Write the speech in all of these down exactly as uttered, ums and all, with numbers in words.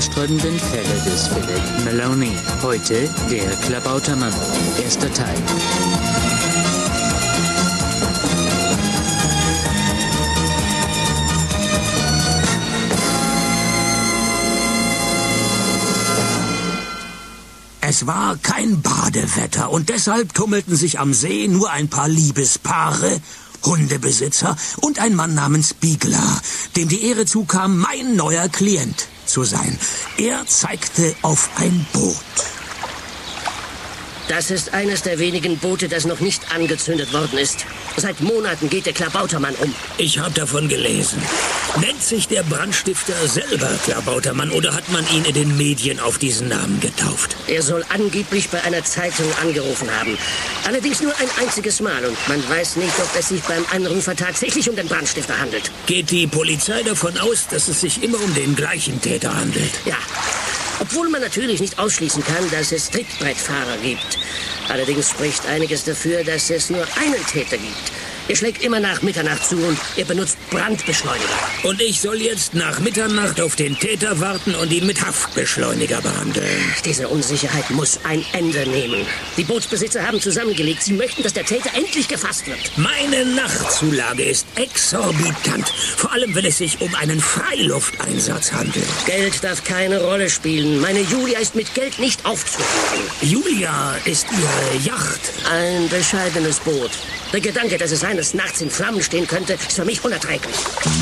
haarsträubenden Fälle des Philip Maloney. Heute der Klabautermann. Erster Teil. Es war kein Badewetter und deshalb tummelten sich am See nur ein paar Liebespaare, Hundebesitzer und ein Mann namens Biegler, dem die Ehre zukam, mein neuer Klient zu sein. Er zeigte auf ein Boot. Das ist eines der wenigen Boote, das noch nicht angezündet worden ist. Seit Monaten geht der Klabautermann um. Ich habe davon gelesen. Nennt sich der Brandstifter selber Klabautermann oder hat man ihn in den Medien auf diesen Namen getauft? Er soll angeblich bei einer Zeitung angerufen haben. Allerdings nur ein einziges Mal und man weiß nicht, ob es sich beim Anrufer tatsächlich um den Brandstifter handelt. Geht die Polizei davon aus, dass es sich immer um den gleichen Täter handelt? Ja. Obwohl man natürlich nicht ausschließen kann, dass es Trittbrettfahrer gibt. Allerdings spricht einiges dafür, dass es nur einen Täter gibt. Er schlägt immer nach Mitternacht zu und er benutzt Brandbeschleuniger. Und ich soll jetzt nach Mitternacht auf den Täter warten und ihn mit Haftbeschleuniger behandeln. Diese Unsicherheit muss ein Ende nehmen. Die Bootsbesitzer haben zusammengelegt. Sie möchten, dass der Täter endlich gefasst wird. Meine Nachtzulage ist exorbitant. Vor allem, wenn es sich um einen Freilufteinsatz handelt. Geld darf keine Rolle spielen. Meine Julia ist mit Geld nicht aufzuhalten. Julia ist ihre Yacht. Ein bescheidenes Boot. Der Gedanke, dass es eines Nachts in Flammen stehen könnte, ist für mich unerträglich.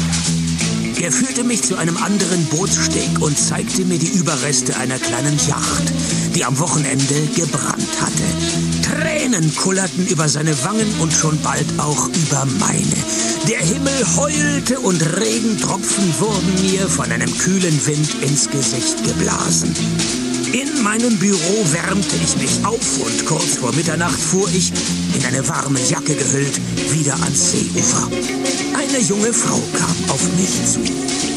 Er führte mich zu einem anderen Bootssteg und zeigte mir die Überreste einer kleinen Yacht, die am Wochenende gebrannt hatte. Tränen kullerten über seine Wangen und schon bald auch über meine. Der Himmel heulte und Regentropfen wurden mir von einem kühlen Wind ins Gesicht geblasen. In meinem Büro wärmte ich mich auf und kurz vor Mitternacht fuhr ich, in eine warme Jacke gehüllt, wieder ans Seeufer. Eine junge Frau kam auf mich zu.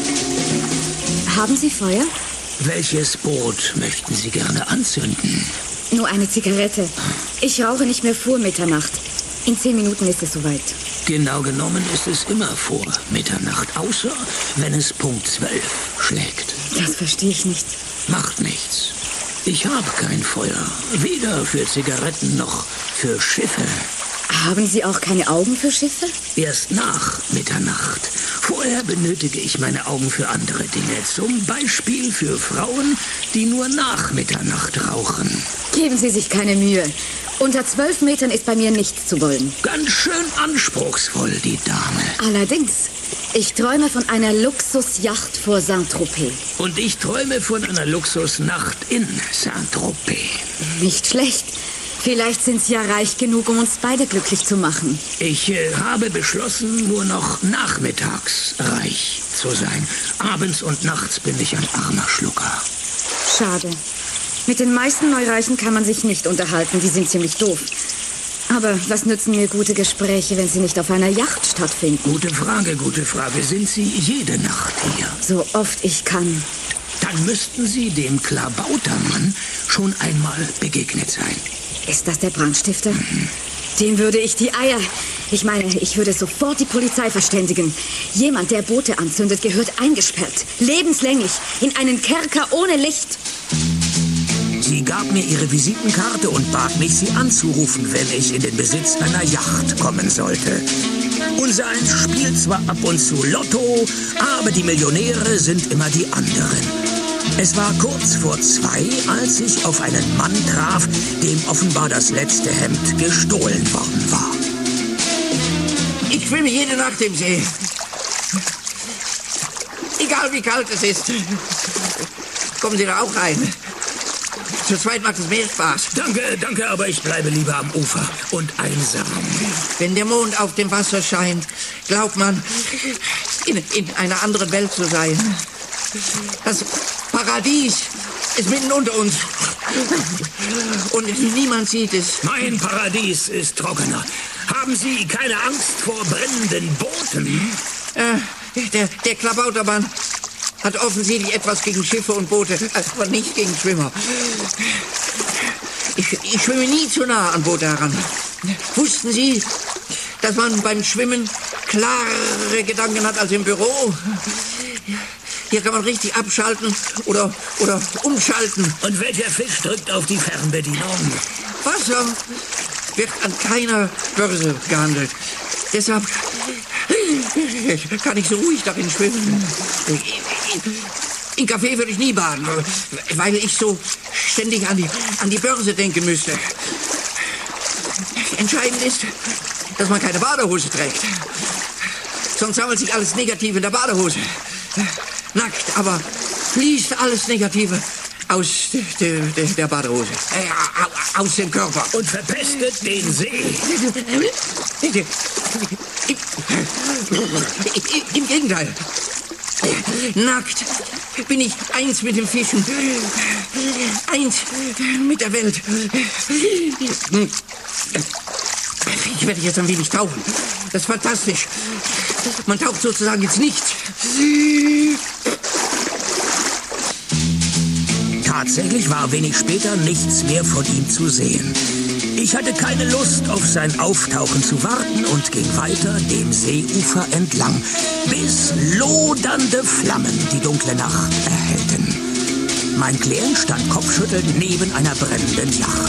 Haben Sie Feuer? Welches Boot möchten Sie gerne anzünden? Nur eine Zigarette. Ich rauche nicht mehr vor Mitternacht. In zehn Minuten ist es soweit. Genau genommen ist es immer vor Mitternacht, außer wenn es Punkt zwölf schlägt. Das verstehe ich nicht. Macht nichts. Ich habe kein Feuer, weder für Zigaretten noch für Schiffe. Haben Sie auch keine Augen für Schiffe? Erst nach Mitternacht. Vorher benötige ich meine Augen für andere Dinge. Zum Beispiel für Frauen, die nur nach Mitternacht rauchen. Geben Sie sich keine Mühe. Unter zwölf Metern ist bei mir nichts zu wollen. Ganz schön anspruchsvoll, die Dame. Allerdings. Ich träume von einer Luxusjacht vor Saint-Tropez. Und ich träume von einer Luxusnacht in Saint-Tropez. Nicht schlecht. Vielleicht sind Sie ja reich genug, um uns beide glücklich zu machen. Ich äh, habe beschlossen, nur noch nachmittags reich zu sein. Abends und nachts bin ich ein armer Schlucker. Schade. Mit den meisten Neureichen kann man sich nicht unterhalten. Die sind ziemlich doof. Aber was nützen mir gute Gespräche, wenn sie nicht auf einer Yacht stattfinden? Gute Frage, gute Frage. Sind Sie jede Nacht hier? So oft ich kann. Dann müssten Sie dem Klabautermann schon einmal begegnet sein. Ist das der Brandstifter? Mhm. Dem würde ich die Eier... Ich meine, ich würde sofort die Polizei verständigen. Jemand, der Boote anzündet, gehört eingesperrt. Lebenslänglich. In einen Kerker ohne Licht. Sie gab mir ihre Visitenkarte und bat mich, sie anzurufen, wenn ich in den Besitz einer Yacht kommen sollte. Unser Eins spielt zwar ab und zu Lotto, aber die Millionäre sind immer die anderen. Es war kurz vor zwei, als ich auf einen Mann traf, dem offenbar das letzte Hemd gestohlen worden war. Ich schwimme jede Nacht im See. Egal wie kalt es ist. Kommen Sie da auch rein. Zu zweit macht es mehr Spaß. Danke, danke, aber ich bleibe lieber am Ufer und einsam. Wenn der Mond auf dem Wasser scheint, glaubt man, in, in einer anderen Welt zu sein. Das Paradies ist mitten unter uns. Und niemand sieht es. Mein Paradies ist trockener. Haben Sie keine Angst vor brennenden Booten? Äh, der, der Klabautermann hat offensichtlich etwas gegen Schiffe und Boote, aber nicht gegen Schwimmer. Ich, ich schwimme nie zu nah an Boote heran. Wussten Sie, dass man beim Schwimmen klarere Gedanken hat als im Büro? hier kann man richtig abschalten oder, oder umschalten. Und welcher Fisch drückt auf die Fernbedienung? Wasser wird an keiner Börse gehandelt. Deshalb kann ich so ruhig darin schwimmen. In Kaffee würde ich nie baden, weil ich so ständig an die, an die Börse denken müsste. Entscheidend ist, dass man keine Badehose trägt. Sonst sammelt sich alles Negative in der Badehose. Nackt, aber fließt alles Negative aus der, der, der Badehose. Äh, aus dem Körper. Und verpestet den See. Im, Im Gegenteil. Nackt bin ich eins mit den Fischen. Eins mit der Welt. Ich werde jetzt ein wenig tauchen. Das ist fantastisch. Man taucht sozusagen ins Nichts. Tatsächlich war wenig später nichts mehr von ihm zu sehen. Ich hatte keine Lust, auf sein Auftauchen zu warten und ging weiter dem Seeufer entlang, bis lodernde Flammen die dunkle Nacht erhellten. Mein Klient stand kopfschüttelnd neben einer brennenden Yacht.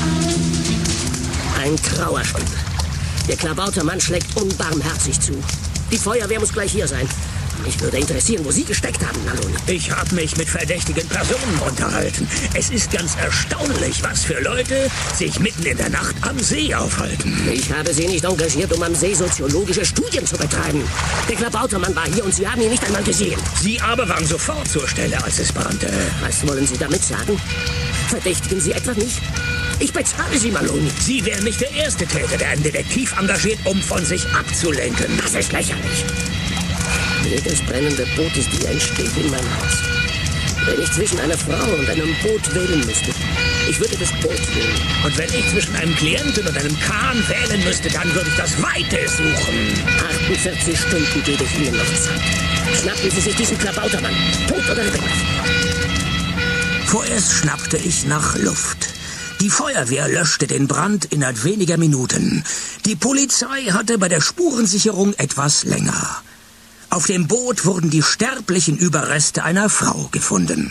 Ein Trauerspiel. Der Klabautermann schlägt unbarmherzig zu. Die Feuerwehr muss gleich hier sein. Mich würde interessieren, wo Sie gesteckt haben, Maloney. Ich habe mich mit verdächtigen Personen unterhalten. Es ist ganz erstaunlich, was für Leute sich mitten in der Nacht am See aufhalten. Ich habe Sie nicht engagiert, um am See soziologische Studien zu betreiben. Der Klabautermann war hier und Sie haben ihn nicht einmal gesehen. Sie aber waren sofort zur Stelle, als es brannte. Was wollen Sie damit sagen? Verdächtigen Sie etwa mich? Ich bezahle Sie, Maloney. Sie wären nicht der erste Täter, der einen Detektiv engagiert, um von sich abzulenken. Das ist lächerlich. Jedes brennende Boot ist wie ein Stich in mein Herz. Wenn ich zwischen einer Frau und einem Boot wählen müsste, ich würde das Boot wählen. Und wenn ich zwischen einem Klienten und einem Kahn wählen müsste, dann würde ich das Weite suchen. achtundvierzig Stunden gebe ich Ihnen noch Zeit. Schnappen Sie sich diesen Klabautermann. Tot oder lebendig. Vorerst schnappte ich nach Luft. Die Feuerwehr löschte den Brand innerhalb weniger Minuten. Die Polizei hatte bei der Spurensicherung etwas länger. Auf dem Boot wurden die sterblichen Überreste einer Frau gefunden.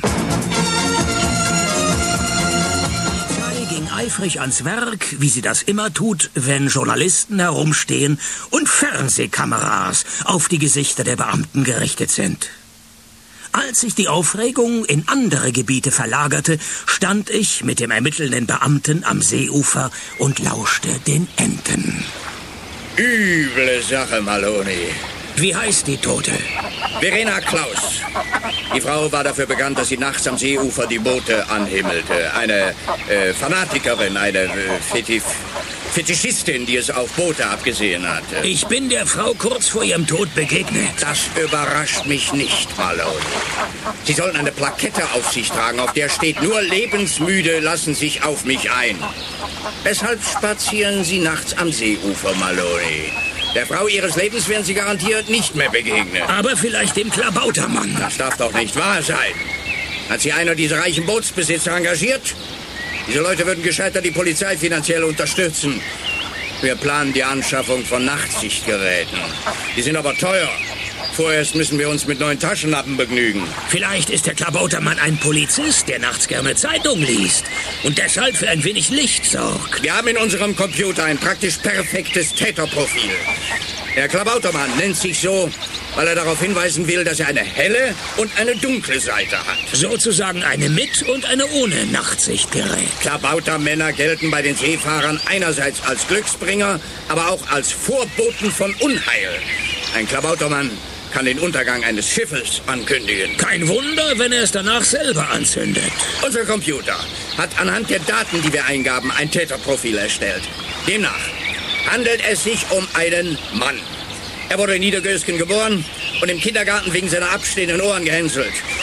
Die Polizei ging eifrig ans Werk, wie sie das immer tut, wenn Journalisten herumstehen und Fernsehkameras auf die Gesichter der Beamten gerichtet sind. Als sich die Aufregung in andere Gebiete verlagerte, stand ich mit dem ermittelnden Beamten am Seeufer und lauschte den Enten. Üble Sache, Maloney. Wie heißt die Tote? Verena Klaus. Die Frau war dafür bekannt, dass sie nachts am Seeufer die Boote anhimmelte. Eine äh, Fanatikerin, eine äh, Fetif Fetischistin, die es auf Boote abgesehen hatte. Ich bin der Frau kurz vor ihrem Tod begegnet. Das überrascht mich nicht, Maloney. Sie sollen eine Plakette auf sich tragen, auf der steht: Nur Lebensmüde lassen sich auf mich ein. Weshalb spazieren Sie nachts am Seeufer, Maloney? Der Frau Ihres Lebens werden Sie garantiert nicht mehr begegnen. Aber vielleicht dem Klabautermann. Das darf doch nicht wahr sein. Hat Sie einer dieser reichen Bootsbesitzer engagiert? Diese Leute würden gescheiter die Polizei finanziell unterstützen. Wir planen die Anschaffung von Nachtsichtgeräten. Die sind aber teuer. Vorerst müssen wir uns mit neuen Taschenlampen begnügen. Vielleicht ist der Klabautermann ein Polizist, der nachts gerne Zeitung liest und deshalb für ein wenig Licht sorgt. Wir haben in unserem Computer ein praktisch perfektes Täterprofil. Der Klabautermann nennt sich so, weil er darauf hinweisen will, dass er eine helle und eine dunkle Seite hat. Sozusagen eine mit und eine ohne Nachtsichtgerät. Klabautermänner gelten bei den Seefahrern einerseits als Glücksbringer, aber auch als Vorboten von Unheil. Ein Klabautermann kann den Untergang eines Schiffes ankündigen. Kein Wunder, wenn er es danach selber anzündet. Unser Computer hat anhand der Daten, die wir eingaben, ein Täterprofil erstellt. Demnach handelt es sich um einen Mann. Er wurde in Niedergösgen geboren und im Kindergarten wegen seiner abstehenden Ohren gehänselt.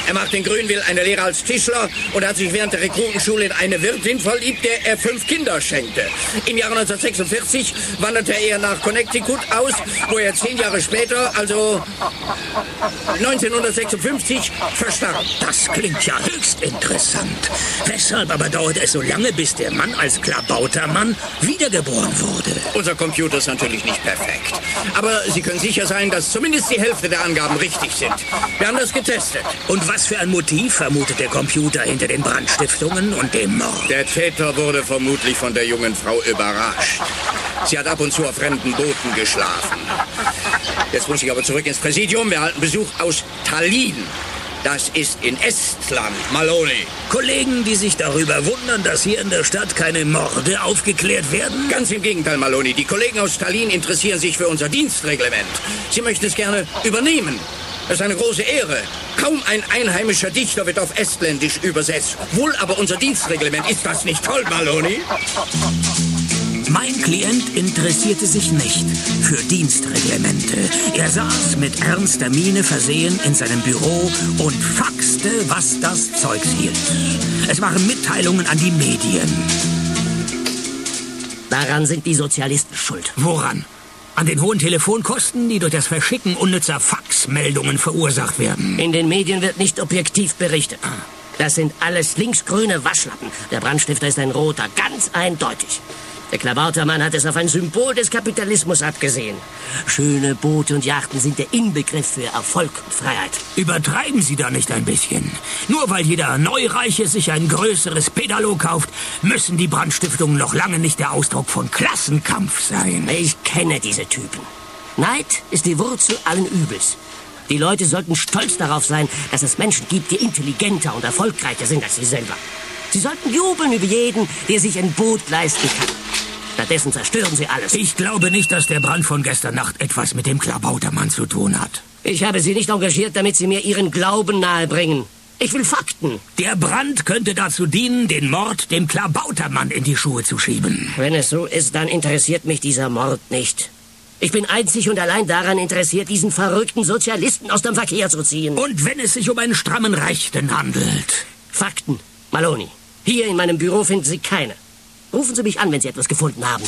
Er macht in Grünwil eine Lehre als Tischler und hat sich während der Rekrutenschule in eine Wirtin verliebt, der er fünf Kinder schenkte. Im Jahre neunzehnhundertsechsundvierzig wanderte er nach Connecticut aus, wo er zehn Jahre später, also neunzehnhundertsechsundfünfzig, verstarb. Das klingt ja höchst interessant. Weshalb aber dauerte es so lange, bis der Mann als Klabautermann wiedergeboren wurde? Unser Computer ist natürlich nicht perfekt. Aber Sie können sicher sein, dass zumindest die Hälfte der Angaben richtig sind. Wir haben das getestet. Und was für ein Motiv vermutet der Computer hinter den Brandstiftungen und dem Mord? Der Täter wurde vermutlich von der jungen Frau überrascht. Sie hat ab und zu auf fremden Booten geschlafen. Jetzt muss ich aber zurück ins Präsidium. Wir erhalten Besuch aus Tallinn. Das ist in Estland, Maloney. Kollegen, die sich darüber wundern, dass hier in der Stadt keine Morde aufgeklärt werden? Ganz im Gegenteil, Maloney. Die Kollegen aus Tallinn interessieren sich für unser Dienstreglement. Sie möchten es gerne übernehmen. Das ist eine große Ehre. Kaum ein einheimischer Dichter wird auf Estländisch übersetzt. Wohl aber unser Dienstreglement. Ist das nicht toll, Maloney? Mein Klient interessierte sich nicht für Dienstreglemente. Er saß mit ernster Miene versehen in seinem Büro und faxte, was das Zeugs hielt. Es waren Mitteilungen an die Medien. Daran sind die Sozialisten schuld. Woran? An den hohen Telefonkosten, die durch das Verschicken unnützer Faxmeldungen verursacht werden. In den Medien wird nicht objektiv berichtet. Das sind alles linksgrüne Waschlappen. Der Brandstifter ist ein roter, ganz eindeutig. Der Klabautermann hat es auf ein Symbol des Kapitalismus abgesehen. Schöne Boote und Yachten sind der Inbegriff für Erfolg und Freiheit. Übertreiben Sie da nicht ein bisschen? Nur weil jeder Neureiche sich ein größeres Pedalo kauft, müssen die Brandstiftungen noch lange nicht der Ausdruck von Klassenkampf sein. Ich kenne diese Typen. Neid ist die Wurzel allen Übels. Die Leute sollten stolz darauf sein, dass es Menschen gibt, die intelligenter und erfolgreicher sind als sie selber. Sie sollten jubeln über jeden, der sich ein Boot leisten kann. Stattdessen zerstören sie alles. Ich glaube nicht, dass der Brand von gestern Nacht etwas mit dem Klabautermann zu tun hat. Ich habe Sie nicht engagiert, damit Sie mir Ihren Glauben nahebringen. Ich will Fakten. Der Brand könnte dazu dienen, den Mord dem Klabautermann in die Schuhe zu schieben. Wenn es so ist, dann interessiert mich dieser Mord nicht. Ich bin einzig und allein daran interessiert, diesen verrückten Sozialisten aus dem Verkehr zu ziehen. Und wenn es sich um einen strammen Rechten handelt? Fakten, Maloney. Hier in meinem Büro finden Sie keine. Rufen Sie mich an, wenn Sie etwas gefunden haben.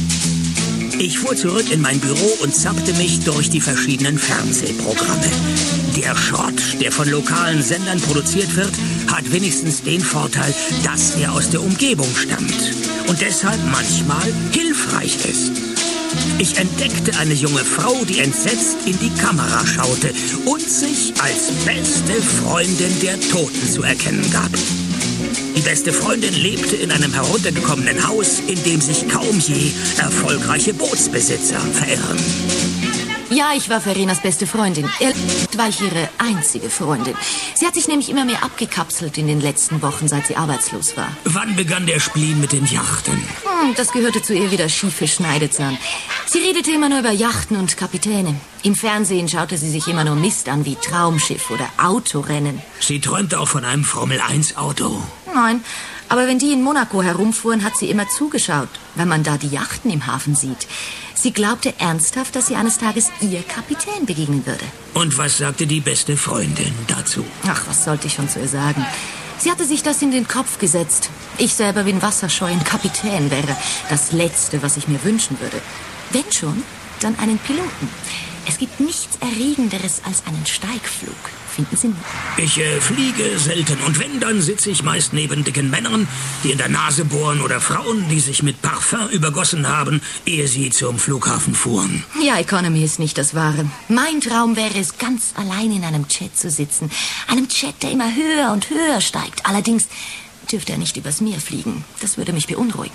Ich fuhr zurück in mein Büro und zappte mich durch die verschiedenen Fernsehprogramme. Der Schrott, der von lokalen Sendern produziert wird, hat wenigstens den Vorteil, dass er aus der Umgebung stammt und deshalb manchmal hilfreich ist. Ich entdeckte eine junge Frau, die entsetzt in die Kamera schaute und sich als beste Freundin der Toten zu erkennen gab. Die beste Freundin lebte in einem heruntergekommenen Haus, in dem sich kaum je erfolgreiche Bootsbesitzer verirren. Ja, ich war Verenas beste Freundin. Er war ich ihre einzige Freundin. Sie hat sich nämlich immer mehr abgekapselt in den letzten Wochen, seit sie arbeitslos war. Wann begann der Spleen mit den Yachten? Hm, das gehörte zu ihr wie der schiefe Schneidezahn. Sie redete immer nur über Yachten und Kapitäne. Im Fernsehen schaute sie sich immer nur Mist an wie Traumschiff oder Autorennen. Sie träumte auch von einem Formel eins Auto. Nein, aber wenn die in Monaco herumfuhren, hat sie immer zugeschaut, wenn man da die Yachten im Hafen sieht. Sie glaubte ernsthaft, dass sie eines Tages ihr Kapitän begegnen würde. Und was sagte die beste Freundin dazu? Ach, was sollte ich schon zu ihr sagen? Sie hatte sich das in den Kopf gesetzt. Ich selber wie ein wasserscheu ein Kapitän wäre das Letzte, was ich mir wünschen würde. Wenn schon, dann einen Piloten. Es gibt nichts Erregenderes als einen Steigflug. Finden Sie nicht? Ich äh, fliege selten und wenn, dann sitze ich meist neben dicken Männern, die in der Nase bohren oder Frauen, die sich mit Parfum übergossen haben, ehe sie zum Flughafen fuhren. Ja, Economy ist nicht das Wahre. Mein Traum wäre es, ganz allein in einem Jet zu sitzen. Einem Jet, der immer höher und höher steigt. Allerdings dürfte er nicht übers Meer fliegen. Das würde mich beunruhigen.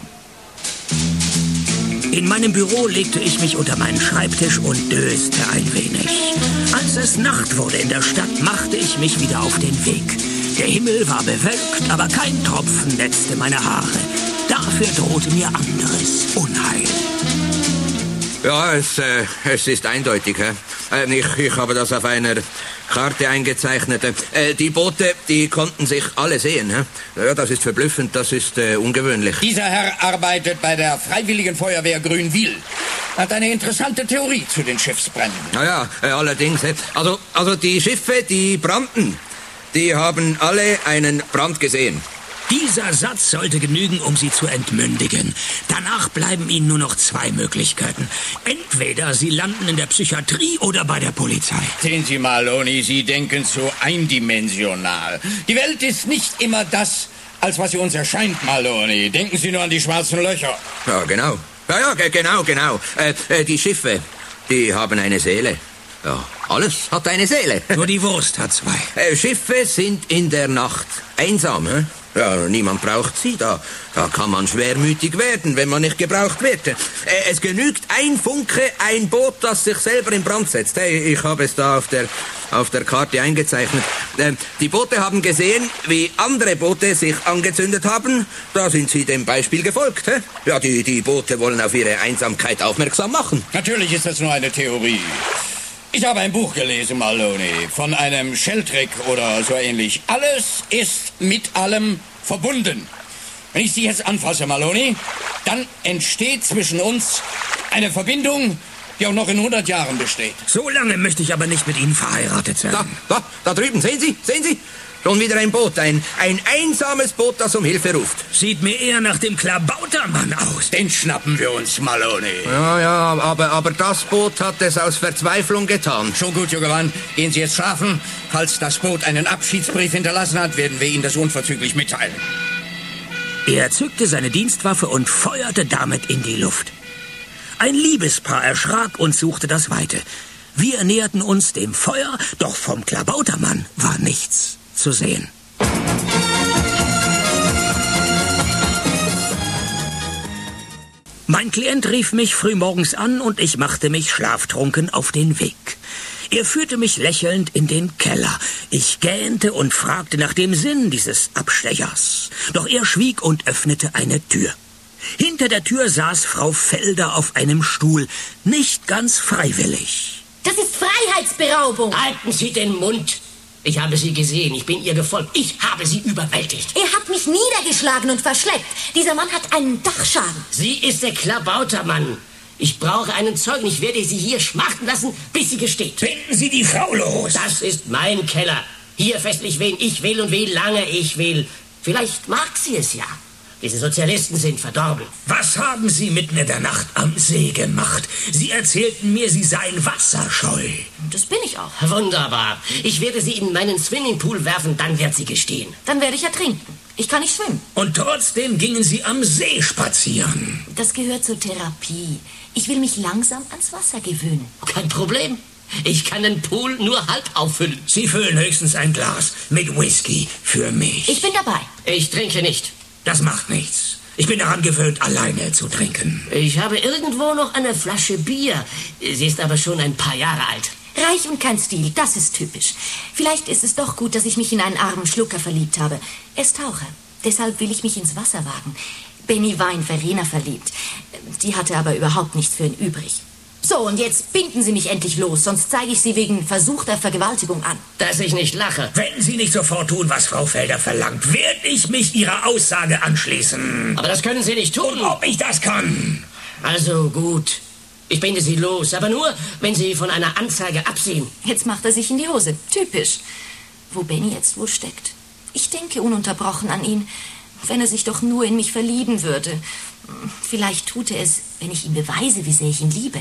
In meinem Büro legte ich mich unter meinen Schreibtisch und döste ein wenig. Als es Nacht wurde in der Stadt, machte ich mich wieder auf den Weg. Der Himmel war bewölkt, aber kein Tropfen netzte meine Haare. Dafür drohte mir anderes Unheil. Ja, es, äh, es ist eindeutig. Äh, ich, ich habe das auf einer Karte eingezeichnet. Äh, die Boote, die konnten sich alle sehen. Hä? Ja, das ist verblüffend, das ist äh, ungewöhnlich. Dieser Herr arbeitet bei der Freiwilligen Feuerwehr Grünwil. Hat eine interessante Theorie zu den Schiffsbränden. Naja, äh, allerdings. Äh, also, also die Schiffe, die brannten. Die haben alle einen Brand gesehen. Dieser Satz sollte genügen, um Sie zu entmündigen. Danach bleiben Ihnen nur noch zwei Möglichkeiten. Entweder Sie landen in der Psychiatrie oder bei der Polizei. Sehen Sie, Maloney, Sie denken so eindimensional. Die Welt ist nicht immer das, als was sie uns erscheint, Maloney. Denken Sie nur an die schwarzen Löcher. Ja, genau. Ja, ja, ge- genau, genau. Äh, äh, die Schiffe, die haben eine Seele. Ja, alles hat eine Seele. Nur die Wurst hat zwei. Äh, Schiffe sind in der Nacht einsam, hä? Ja, niemand braucht sie. Da, da kann man schwermütig werden, wenn man nicht gebraucht wird. Äh, es genügt ein Funke, ein Boot, das sich selber in Brand setzt. Hey, ich habe es da auf der, auf der Karte eingezeichnet. Äh, die Boote haben gesehen, wie andere Boote sich angezündet haben. Da sind sie dem Beispiel gefolgt. Hä? Ja, die, die Boote wollen auf ihre Einsamkeit aufmerksam machen. Natürlich ist das nur eine Theorie. Ich habe ein Buch gelesen, Maloney, von einem Sheldrake oder so ähnlich. Alles ist mit allem verbunden. Wenn ich Sie jetzt anfasse, Maloney, dann entsteht zwischen uns eine Verbindung, die auch noch in hundert Jahren besteht. So lange möchte ich aber nicht mit Ihnen verheiratet sein. Da, da, da drüben, sehen Sie, sehen Sie? Schon wieder ein Boot, ein, ein einsames Boot, das um Hilfe ruft. Sieht mir eher nach dem Klabautermann aus. Den schnappen wir uns, Maloney. Ja, ja, aber, aber das Boot hat es aus Verzweiflung getan. Schon gut, junger Mann. Gehen Sie jetzt schlafen. Falls das Boot einen Abschiedsbrief hinterlassen hat, werden wir Ihnen das unverzüglich mitteilen. Er zückte seine Dienstwaffe und feuerte damit in die Luft. Ein Liebespaar erschrak und suchte das Weite. Wir näherten uns dem Feuer, doch vom Klabautermann war nichts zu sehen. Mein Klient rief mich frühmorgens an und ich machte mich schlaftrunken auf den Weg. Er führte mich lächelnd in den Keller. Ich gähnte und fragte nach dem Sinn dieses Abstechers. Doch er schwieg und öffnete eine Tür. Hinter der Tür saß Frau Felder auf einem Stuhl, nicht ganz freiwillig. Das ist Freiheitsberaubung. Halten Sie den Mund. Ich habe Sie gesehen, ich bin ihr gefolgt. Ich habe Sie überwältigt. Er hat mich niedergeschlagen und verschleppt. Dieser Mann hat einen Dachschaden. Sie ist der Klabautermann. Ich brauche einen Zeugen. Ich werde Sie hier schmachten lassen, bis sie gesteht. Binden Sie die Frau los. Das ist mein Keller. Hier festlich, wen ich will und wie lange ich will. Vielleicht mag sie es ja. Diese Sozialisten sind verdorben. Was haben Sie mitten in der Nacht am See gemacht? Sie erzählten mir, Sie seien wasserscheu. Das bin ich auch. Wunderbar. Ich werde sie in meinen Swimmingpool werfen, dann wird sie gestehen. Dann werde ich ertrinken. Ich kann nicht schwimmen. Und trotzdem gingen Sie am See spazieren. Das gehört zur Therapie. Ich will mich langsam ans Wasser gewöhnen. Kein Problem. Ich kann den Pool nur halb auffüllen. Sie füllen höchstens ein Glas mit Whisky für mich. Ich bin dabei. Ich trinke nicht. Das macht nichts. Ich bin daran gewöhnt, alleine zu trinken. Ich habe irgendwo noch eine Flasche Bier. Sie ist aber schon ein paar Jahre alt. Reich und kein Stil, das ist typisch. Vielleicht ist es doch gut, dass ich mich in einen armen Schlucker verliebt habe. Er ist Taucher. Deshalb will ich mich ins Wasser wagen. Benny war in Verena verliebt. Die hatte aber überhaupt nichts für ihn übrig. So, und jetzt binden Sie mich endlich los, sonst zeige ich Sie wegen versuchter Vergewaltigung an. Dass ich nicht lache. Wenn Sie nicht sofort tun, was Frau Felder verlangt, werde ich mich Ihrer Aussage anschließen. Aber das können Sie nicht tun. Und ob ich das kann? Also gut. Ich binde Sie los, aber nur, wenn Sie von einer Anzeige absehen. Jetzt macht er sich in die Hose. Typisch. Wo Benny jetzt wohl steckt. Ich denke ununterbrochen an ihn. Wenn er sich doch nur in mich verlieben würde. Vielleicht tut er es, wenn ich ihm beweise, wie sehr ich ihn liebe.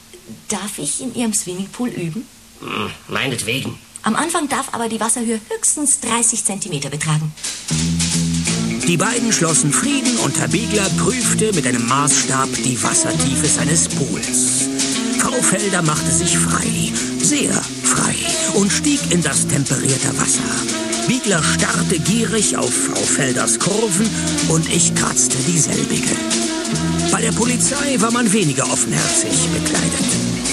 Darf ich in Ihrem Swimmingpool üben? Hm, meinetwegen. Am Anfang darf aber die Wasserhöhe höchstens dreißig Zentimeter betragen. Die beiden schlossen Frieden und Herr Biegler prüfte mit einem Maßstab die Wassertiefe seines Pools. Frau Felder machte sich frei, sehr frei, und stieg in das temperierte Wasser. Biegler starrte gierig auf Frau Felders Kurven und ich kratzte dieselbige. Bei der Polizei war man weniger offenherzig bekleidet.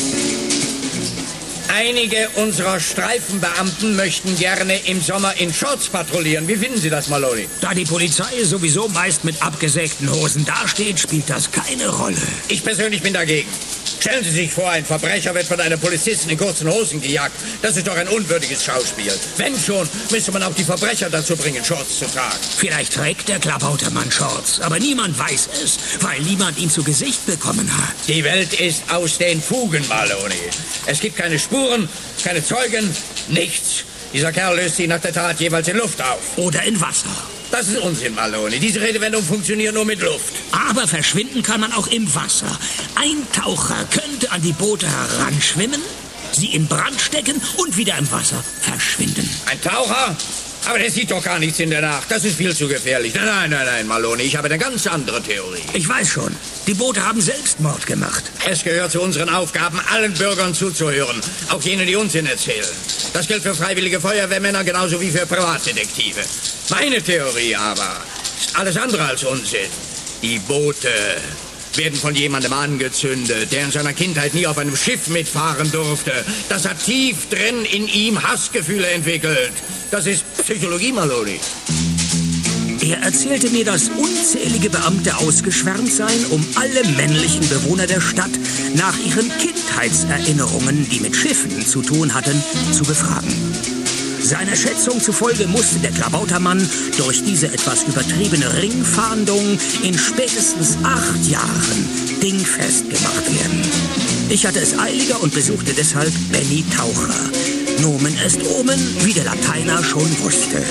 Einige unserer Streifenbeamten möchten gerne im Sommer in Shorts patrouillieren. Wie finden Sie das, Maloney? Da die Polizei sowieso meist mit abgesägten Hosen dasteht, spielt das keine Rolle. Ich persönlich bin dagegen. Stellen Sie sich vor, ein Verbrecher wird von einer Polizistin in kurzen Hosen gejagt. Das ist doch ein unwürdiges Schauspiel. Wenn schon, müsste man auch die Verbrecher dazu bringen, Shorts zu tragen. Vielleicht trägt der Klabautermann Shorts, aber niemand weiß es, weil niemand ihn zu Gesicht bekommen hat. Die Welt ist aus den Fugen, Maloney. Es gibt keine Spuren, keine Zeugen, nichts. Dieser Kerl löst sie nach der Tat jeweils in Luft auf. Oder in Wasser. Das ist Unsinn, Maloney. Diese Redewendung funktioniert nur mit Luft. Aber verschwinden kann man auch im Wasser. Ein Taucher könnte an die Boote heranschwimmen, sie in Brand stecken und wieder im Wasser verschwinden. Ein Taucher? Aber der sieht doch gar nichts in der Nacht. Das ist viel zu gefährlich. Nein, nein, nein, nein, Maloney. Ich habe eine ganz andere Theorie. Ich weiß schon. Die Boote haben Selbstmord gemacht. Es gehört zu unseren Aufgaben, allen Bürgern zuzuhören. Auch jene, die Unsinn erzählen. Das gilt für freiwillige Feuerwehrmänner genauso wie für Privatdetektive. Meine Theorie aber ist alles andere als Unsinn. Die Boote werden von jemandem angezündet, der in seiner Kindheit nie auf einem Schiff mitfahren durfte. Das hat tief drin in ihm Hassgefühle entwickelt. Das ist Psychologie, Maloney. Er erzählte mir, dass unzählige Beamte ausgeschwärmt seien, um alle männlichen Bewohner der Stadt nach ihren Kindheitserinnerungen, die mit Schiffen zu tun hatten, zu befragen. Seiner Schätzung zufolge musste der Klabautermann durch diese etwas übertriebene Ringfahndung in spätestens acht Jahren dingfest gemacht werden. Ich hatte es eiliger und besuchte deshalb Benny Taucher. Nomen est omen, wie der Lateiner schon wusste.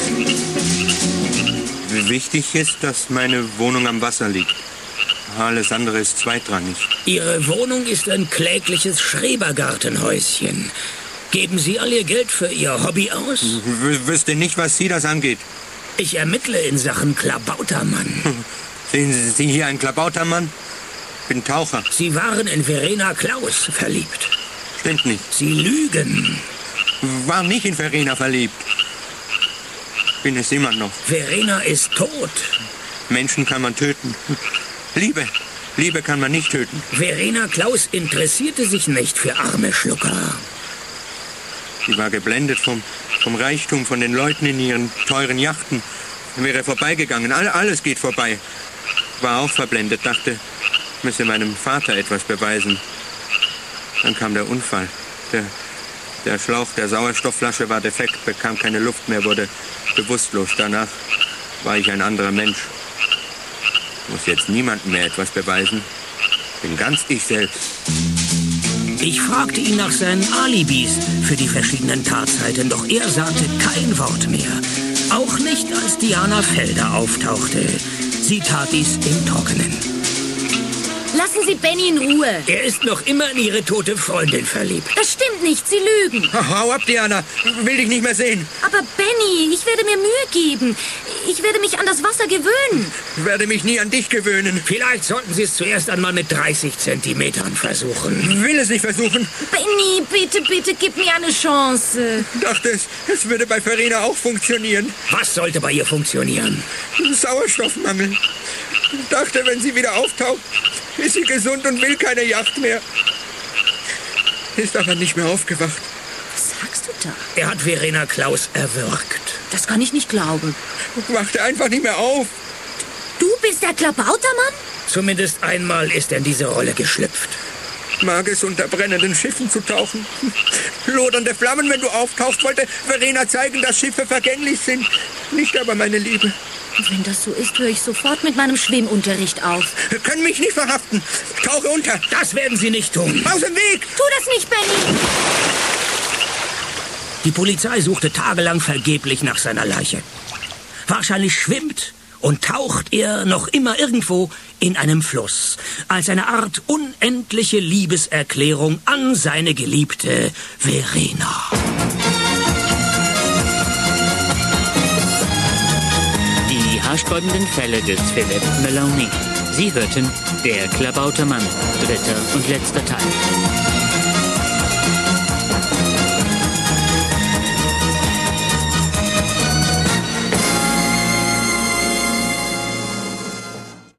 Wichtig ist, dass meine Wohnung am Wasser liegt. Alles andere ist zweitrangig. Ihre Wohnung ist ein klägliches Schrebergartenhäuschen. Geben Sie all Ihr Geld für Ihr Hobby aus? Ich wüsste nicht, was Sie das angeht. Ich ermittle in Sachen Klabautermann. Sehen Sie hier einen Klabautermann? Ich bin Taucher. Sie waren in Verena Klaus verliebt. Stimmt nicht. Sie lügen. War nicht in Verena verliebt. Bin es immer noch. Verena ist tot. Menschen kann man töten. Liebe. Liebe kann man nicht töten. Verena Klaus interessierte sich nicht für arme Schlucker. Sie war geblendet vom, vom Reichtum, von den Leuten in ihren teuren Yachten. Wäre vorbeigegangen. All, alles geht vorbei. War auch verblendet, dachte, müsse meinem Vater etwas beweisen. Dann kam der Unfall. Der, der Schlauch der Sauerstoffflasche war defekt, bekam keine Luft mehr, wurde bewusstlos. Danach war ich ein anderer Mensch. Muss jetzt niemandem mehr etwas beweisen. Bin ganz ich selbst. Ich fragte ihn nach seinen Alibis für die verschiedenen Tatzeiten, doch er sagte kein Wort mehr. Auch nicht, als Diana Felder auftauchte. Sie tat dies im Trockenen. Lassen Sie Benny in Ruhe. Er ist noch immer in Ihre tote Freundin verliebt. Das stimmt nicht, Sie lügen. Hau ab, Diana. Will dich nicht mehr sehen. Aber Benny, ich werde mir Mühe geben. Ich werde mich an das Wasser gewöhnen. Ich werde mich nie an dich gewöhnen. Vielleicht sollten Sie es zuerst einmal mit dreißig Zentimetern versuchen. Ich will es nicht versuchen. Benny, bitte, bitte, gib mir eine Chance. Ich dachte, es, es würde bei Verena auch funktionieren. Was sollte bei ihr funktionieren? Sauerstoffmangel. Ich dachte, wenn sie wieder auftaucht, ist sie gesund und will keine Yacht mehr. Ist aber nicht mehr aufgewacht. Was sagst du da? Er hat Verena Klaus erwürgt. Das kann ich nicht glauben. Wachte einfach nicht mehr auf. Du bist der Klabautermann? Zumindest einmal ist er in diese Rolle geschlüpft. Mag es, unter brennenden Schiffen zu tauchen. Lodernde Flammen, wenn du auftauchst, wollte Verena zeigen, dass Schiffe vergänglich sind. Nicht aber meine Liebe. Wenn das so ist, höre ich sofort mit meinem Schwimmunterricht auf. Wir können mich nicht verhaften. Ich tauche unter. Das werden Sie nicht tun. Aus dem Weg! Tu das nicht, Benny! Die Polizei suchte tagelang vergeblich nach seiner Leiche. Wahrscheinlich schwimmt und taucht er noch immer irgendwo in einem Fluss, als eine Art unendliche Liebeserklärung an seine geliebte Verena. Die haarsträubenden Fälle des Philip Maloney. Sie hörten Der Klabautermann, dritter und letzter Teil.